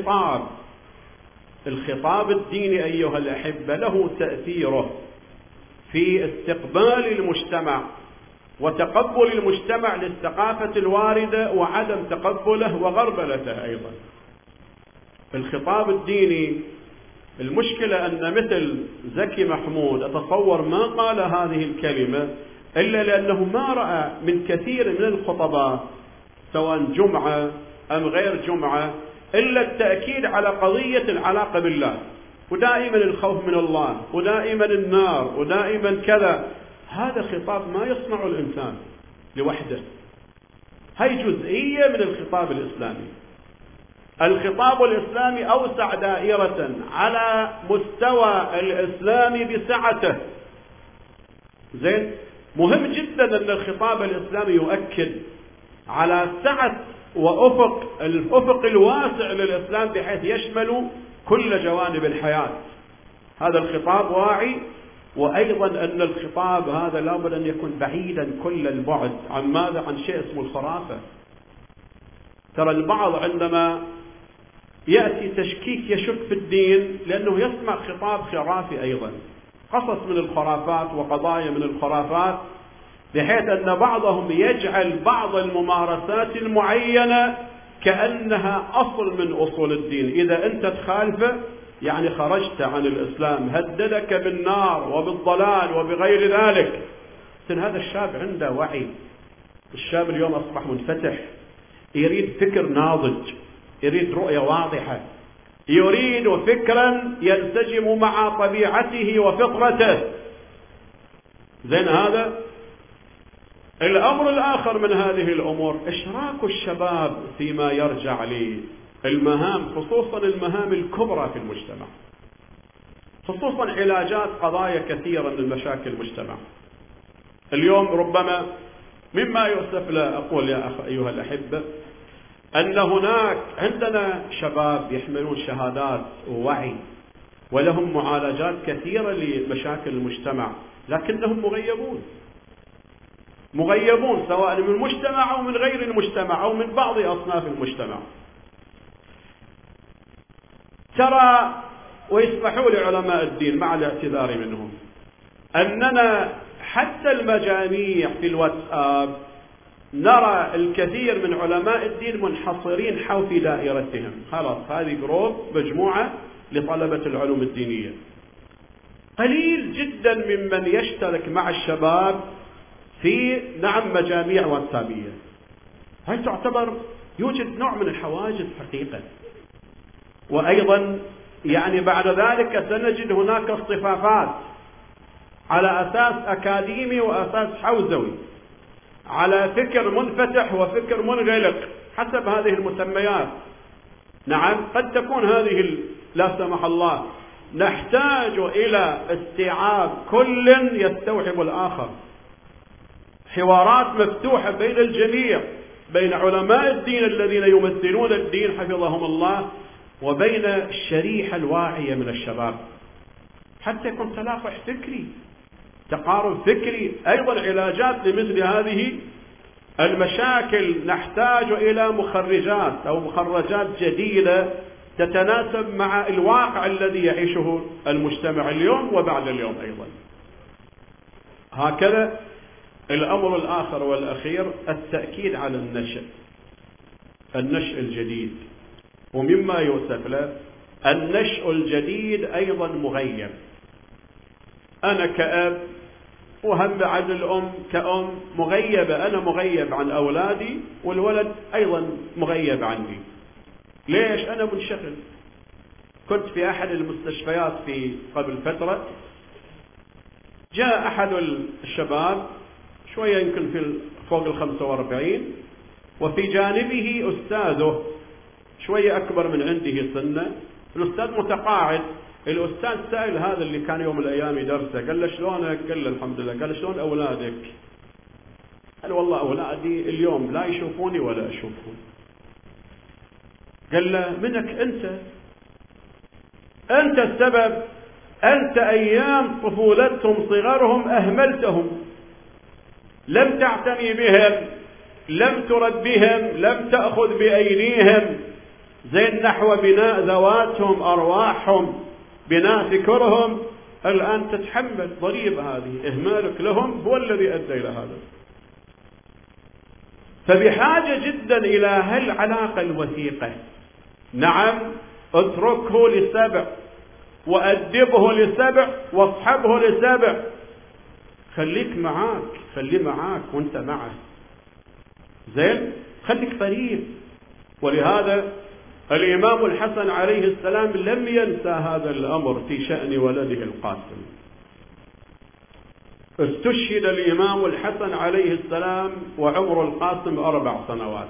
الخطاب الديني أيها الأحبة له تأثيره في استقبال المجتمع وتقبل المجتمع للثقافة الواردة وعدم تقبله وغربلته أيضا. الخطاب الديني، المشكلة أن مثل زكي محمود أتصور ما قال هذه الكلمة إلا لأنه ما رأى من كثير من الخطباء سواء جمعة أم غير جمعة إلا التأكيد على قضية العلاقة بالله، ودائما الخوف من الله، ودائما النار، ودائما كذا. هذا خطاب ما يصنع الإنسان لوحده، هي جزئية من الخطاب الإسلامي. الخطاب الإسلامي أوسع دائرة على مستوى الإسلام بسعته. زين. مهم جدا أن الخطاب الإسلامي يؤكد على سعة الأفق الواسع للإسلام بحيث يشمل كل جوانب الحياة. هذا الخطاب واعي، وأيضا أن الخطاب هذا لابد أن يكون بعيدا كل البعد عن ماذا؟ عن شيء اسمه الخرافة. ترى البعض عندما يأتي تشكيك يشك في الدين لأنه يسمع خطاب خرافي أيضا، قصص من الخرافات وقضايا من الخرافات، بحيث أن بعضهم يجعل بعض الممارسات المعينة كأنها أصل من أصول الدين. إذا أنت تخالفه يعني خرجت عن الإسلام، هددك بالنار وبالضلال وبغير ذلك. هذا الشاب عنده وعي. الشاب اليوم أصبح منفتح، يريد فكر ناضج، يريد رؤية واضحة، يريد فكرا ينسجم مع طبيعته وفطرته. زين هذا. الأمر الآخر من هذه الأمور إشراك الشباب فيما يرجع للمهام، خصوصا المهام الكبرى في المجتمع، خصوصا علاجات قضايا كثيرة من مشاكل المجتمع. اليوم ربما مما يؤسف له أقول يا أيها الأحبة أن هناك عندنا شباب يحملون شهادات ووعي ولهم معالجات كثيرة لمشاكل المجتمع، لكنهم مغيبون سواء من المجتمع أو من غير المجتمع أو من بعض أصناف المجتمع. ترى ويسمحوا لعلماء الدين مع الاعتذار منهم أننا حتى المجاميع في الواتساب نرى الكثير من علماء الدين منحصرين في دائرتهم، خلاص هذه جروب مجموعة لطلبة العلوم الدينية. قليل جدا ممن يشترك مع الشباب في مجاميع واتسابية. هاي تعتبر يوجد نوع من الحواجز حقيقة. وأيضا بعد ذلك سنجد هناك اصطفافات على أساس أكاديمي وأساس حوزوي، على فكر منفتح وفكر منغلق حسب هذه المسميات. نعم قد تكون هذه لا سمح الله نحتاج إلى استيعاب كل يستوعب الآخر، حوارات مفتوحة بين الجميع، بين علماء الدين الذين يمثلون الدين حفظهم الله وبين الشريحة الواعية من الشباب، حتى يكون تلاقح فكري، تقارب فكري. أيضا علاجات لمثل هذه المشاكل نحتاج إلى مخرجات أو مخرجات جديدة تتناسب مع الواقع الذي يعيشه المجتمع اليوم وبعد اليوم أيضا. هكذا. الأمر الآخر والأخير التأكيد على النشء الجديد، ومما يؤسف له النشء الجديد أيضا مغيب. أنا كأب وهم عن الأم كأم مغيبة، أنا مغيب عن أولادي والولد أيضا مغيب عني. ليش؟ أنا منشغل. كنت في أحد المستشفيات قبل فترة، جاء أحد الشباب شوية يمكن فوق 45، وفي جانبه أستاذه شوية أكبر من عنده سنة. الأستاذ متقاعد. الأستاذ سائل هذا اللي كان يوم من الأيام يدرسه، قال له شلونك؟ قال له الحمد لله. قال له شلون أولادك؟ قال والله أولادي اليوم لا يشوفوني ولا أشوفهم. قال له منك أنت السبب، أنت أيام طفولتهم صغرهم أهملتهم، لم تعتني بهم، لم تربهم، لم تأخذ بأيديهم زين نحو بناء ذواتهم، أرواحهم، بناء فكرهم. الآن تتحمل ضريب هذه، إهمالك لهم هو الذي أدى إلى هذا. فبحاجة جدا إلى هالعلاقة الوثيقة. نعم اتركه ل7 وأدبه ل7 واصحبه ل7. خليه معاك وانت معه. زين خليك قريب. ولهذا الإمام الحسن عليه السلام لم ينسى هذا الأمر في شأن ولده القاسم. استشهد الإمام الحسن عليه السلام وعمر القاسم 4 سنوات،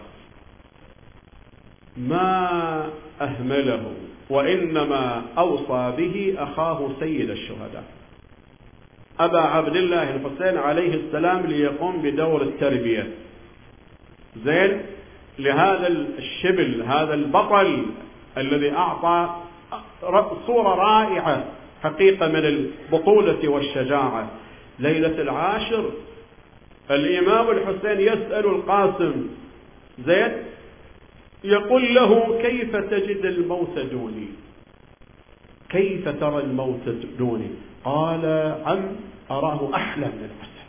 ما أهمله، وإنما أوصى به أخاه سيد الشهداء أبا عبد الله الحسين عليه السلام ليقوم بدور التربية. زين لهذا الشبل، هذا البطل الذي أعطى صورة رائعة حقيقة من البطولة والشجاعة. ليلة العاشر الإمام الحسين يسأل القاسم زين يقول له كيف تجد الموت دوني؟ كيف ترى الموت دوني؟ قال عم أراه أحلى من العسل.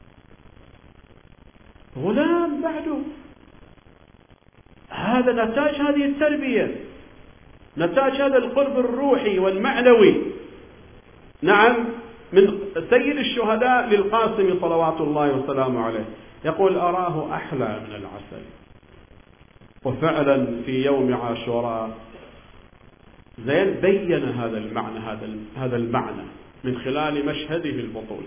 غلام بعده. هذا نتاج هذه التربية، نتاج هذا القرب الروحي والمعنوي. نعم من سيد الشهداء للقاسم صلوات الله وسلامه عليه يقول أراه أحلى من العسل. وفعلا في يوم عاشوراء زين بين هذا المعنى من خلال مشهده البطولي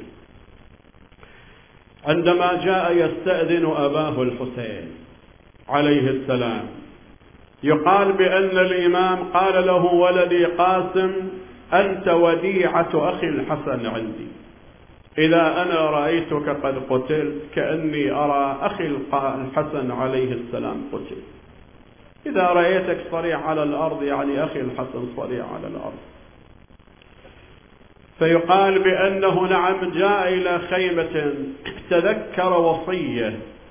عندما جاء يستأذن أباه الحسين عليه السلام. يقال بأن الإمام قال له: ولدي قاسم، أنت وديعة أخي الحسن عندي، إذا أنا رأيتك قد قتلت كأني أرى أخي الحسن عليه السلام قتل، إذا رأيتك صريع على الأرض يعني أخي الحسن صريع على الأرض. فيقال بأنه نعم جاء إلى خيمة تذكر وصية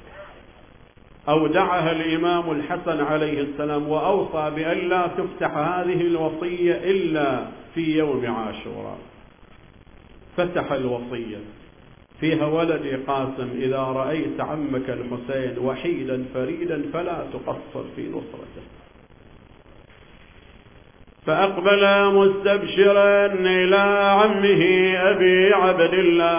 أودعها الإمام الحسن عليه السلام، وأوصى بأن لا تفتح هذه الوصية إلا في يوم عاشوراء. فتح الوصية فيها: ولدي قاسم، إذا رأيت عمك الحسين وحيدا فريدا فلا تقصر في نصرته. فأقبل مستبشرا إلى عمه أبي عبد الله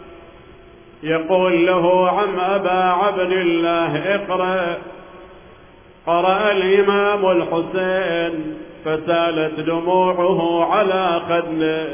يقول له: عم أبا عبد الله اقرأ. قرأ الإمام الحسين فسالت دموعه على خده،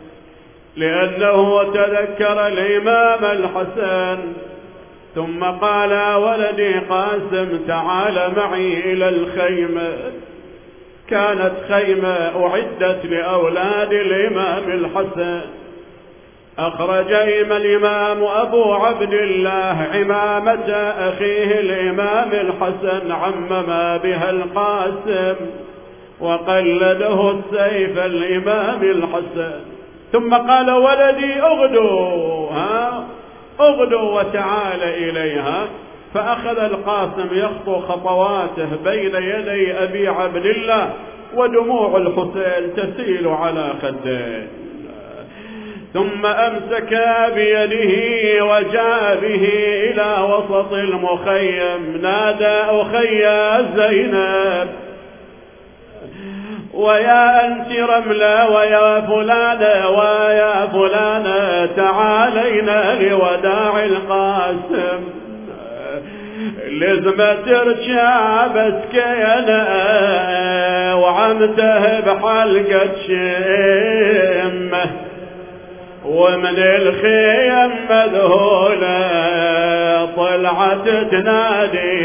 لأنه تذكر الإمام الحسن. ثم قال: ولدي قاسم تعال معي إلى الخيمة. كانت خيمة أعدت لأولاد الإمام الحسن. أخرج الإمام أبو عبد الله عمامة أخيه الإمام الحسن عمما بها القاسم، وقلده السيف الإمام الحسن. ثم قال: ولدي اغدو وتعال إليها. فأخذ القاسم يخطو خطواته بين يدي أبي عبد الله، ودموع الحسين تسيل على خديه. ثم أمسك بيده وجاء به إلى وسط المخيم، نادى: أخي زينب، ويا أنت رملة، ويا فلانة تعالينا لوداع القاسم. لزمة تركب سكينة وعمته بحلقة شمه، ومن الخيم مذهولة طلعت تنادي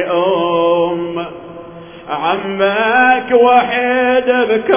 عمك وحيد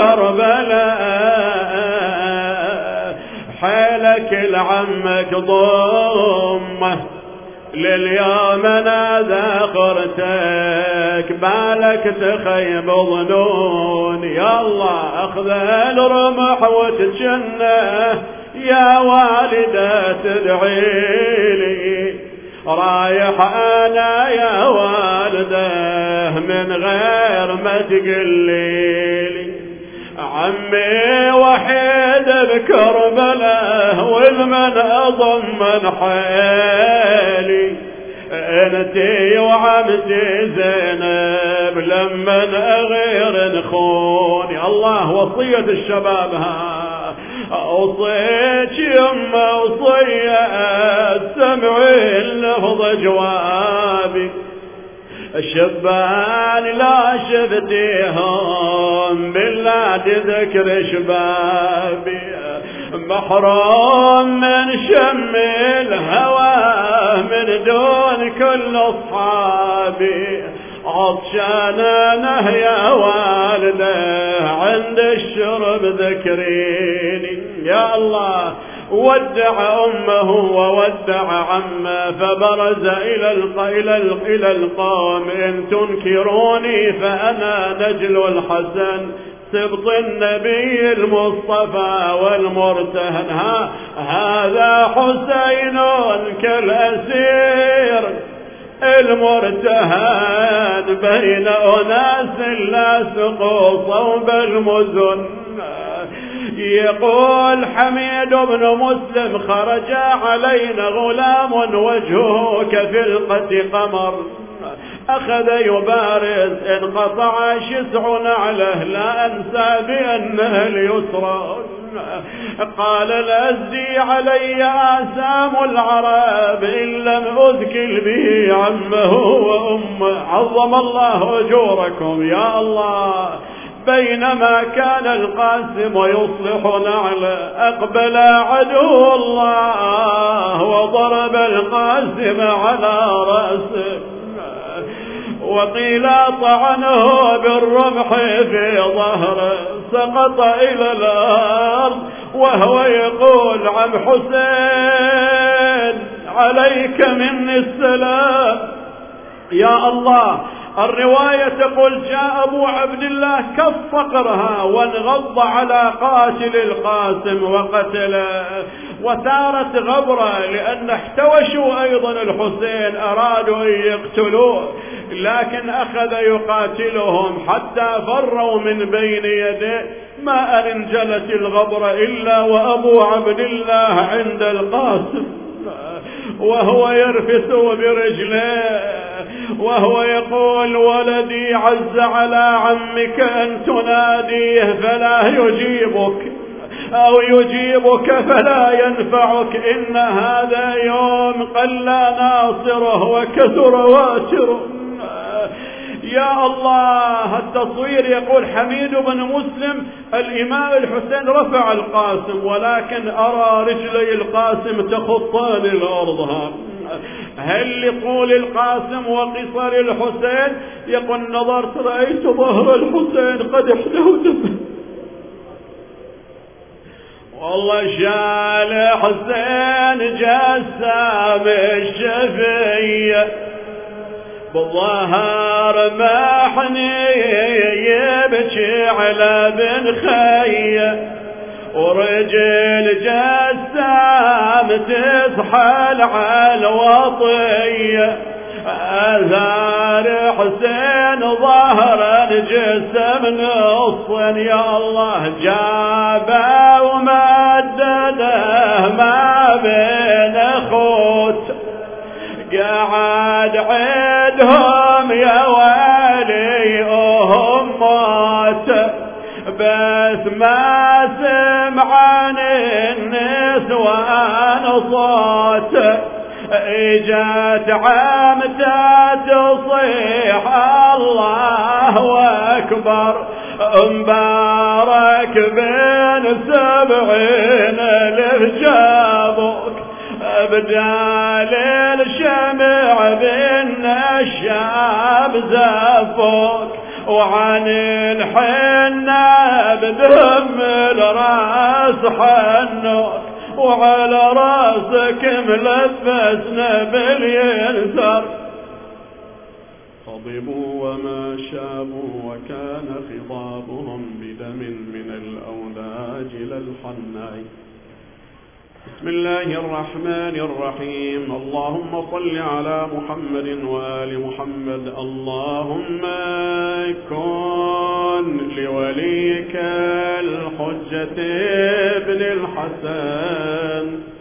بكربلاء، حيلك لعمك ضمه، لليوم انا ذاخرتك بالك تخيب ظنون. يا الله اخذ الرمح وتجنه، يا والدة تدعيلي، رايح انا يا والده من غير ما تقليلي. عمي وحيد بكربلاء والمن اضمن حيلي، انتي وعمتي زينب لمن اغير نخون. يا الله وصية الشباب اوصيك يما وصية سمعي اللفظ جوابي، الشبان لا شفتيهم بالله ذكر شبابي، محروم من شم الهوى من دون كل اصحابي، عطشانه يا والده عند الشرب ذكريني. يا الله ودع أمه وودع عمه، فبرز إلى القوم: إن تنكروني فأنا نجل الحسن سبط النبي المصطفى والمرتهن، هذا حسين كالأسير المرتهن بين أناس لا سقوا صوب المزن. يقول حميد بن مسلم: خرج علينا غلام وجهه كفلقة قمر، أخذ يبارز انقطع شسع نعله لا أنسى بأنها اليسرى. قال الأزدي علي آثام العرب إن لم أذكر به عمه وأمه. عظم الله أجوركم يا الله. بينما كان القاسم يصلح نعله أقبل عدو الله وضرب القاسم على رأسه، وقيل طعنه بالرمح في ظهره سقط إلى الأرض وهو يقول عم حسين عليك مني السلام. يا الله. الرواية تقول جاء أبو عبد الله كف فقرها وانغض على قاتل القاسم وقتله، وثارت غبرة لأن احتوشوا أيضا الحسين أرادوا أن يقتلوه، لكن أخذ يقاتلهم حتى فروا من بين يديه. ما أن انجلت الغبرة إلا وأبو عبد الله عند القاسم وهو يرفس برجليه وهو يقول ولدي عز على عمك أن تناديه فلا يجيبك أو يجيبك فلا ينفعك، إن هذا يوم قل ناصره وكثر واتره. يا الله. التصوير يقول حميد بن مسلم الإمام الحسين رفع القاسم ولكن أرى رجلي القاسم تخطان الأرض. هل لطول القاسم وقصر الحسين؟ يقول نظرت رأيت ظهر الحسين قد احتوت والله شال حسين جسام الشفية بالظهر محني يبكي على بن خيه، ورجل جسام تسحل على الوطية. أثار حسين ظهرا جسم نصا يا الله جابه ومدده ما بين أخوت. قاعد عندهم يا ويلي وهم موت، بس ما سمع عن النسوان صوت. اجت عمته تصيح الله أكبر مبارك بين 70,000 جابوك بدال الشمع بالنشاب زفوك، وعن الحنة بدم الراس حنوك، وعلى راسك ملبسنا باليسر. غضبوا وما شابوا وكان خضابهم بدم من الأوداج للحناء. بسم الله الرحمن الرحيم. اللهم صل على محمد وآل محمد. اللهم كن لوليك الحجة ابن الحسن